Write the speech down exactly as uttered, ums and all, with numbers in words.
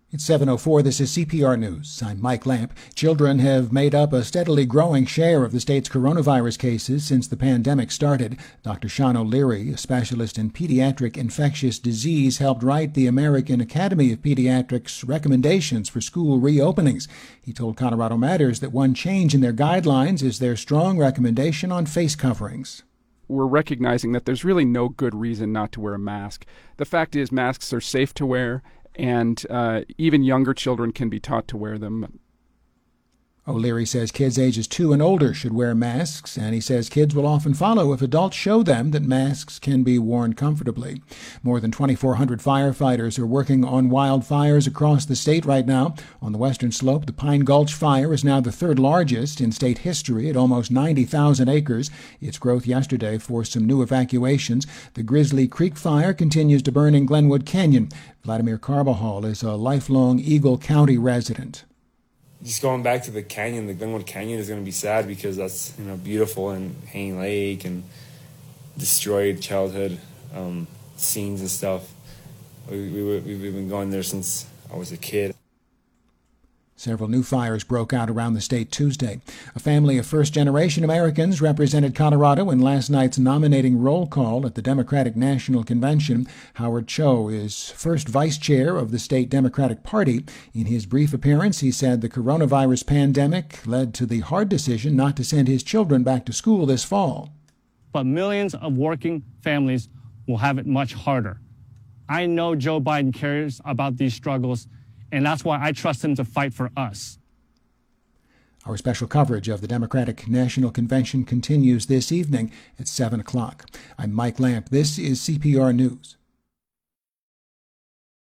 It's seven oh four. This is C P R News. I'm Mike Lamp. Children have made up a steadily growing share of the state's coronavirus cases since the pandemic started. Doctor Sean O'Leary, a specialist in pediatric infectious disease, helped write the American Academy of Pediatrics recommendations for school reopenings. He told Colorado Matters that one change in their guidelines is their strong recommendation on face coverings. We're recognizing that there's really no good reason not to wear a mask. The fact is, masks are safe to wear, and uh, even younger children can be taught to wear them. O'Leary says kids ages two and older should wear masks, and he says kids will often follow if adults show them that masks can be worn comfortably. More than twenty-four hundred firefighters are working on wildfires across the state right now. On the western slope, the Pine Gulch fire is now the third largest in state history at almost ninety thousand acres. Its growth yesterday forced some new evacuations. The Grizzly Creek fire continues to burn in Glenwood Canyon. Vladimir Carbajal is a lifelong Eagle County resident. Just going back to the canyon, the Glenwood Canyon is going to be sad because that's, you know, beautiful, and Hanging Lake and destroyed childhood um, scenes and stuff. We, we, we've been going there since I was a kid. Several new fires broke out around the state Tuesday. A family of first-generation Americans represented Colorado in last night's nominating roll call at the Democratic National Convention. Howard Cho is first vice chair of the state Democratic Party. In his brief appearance, he said the coronavirus pandemic led to the hard decision not to send his children back to school this fall. But millions of working families will have it much harder. I know Joe Biden cares about these struggles, and that's why I trust him to fight for us. Our special coverage of the Democratic National Convention continues this evening at seven o'clock. I'm Mike Lamp. This is C P R News.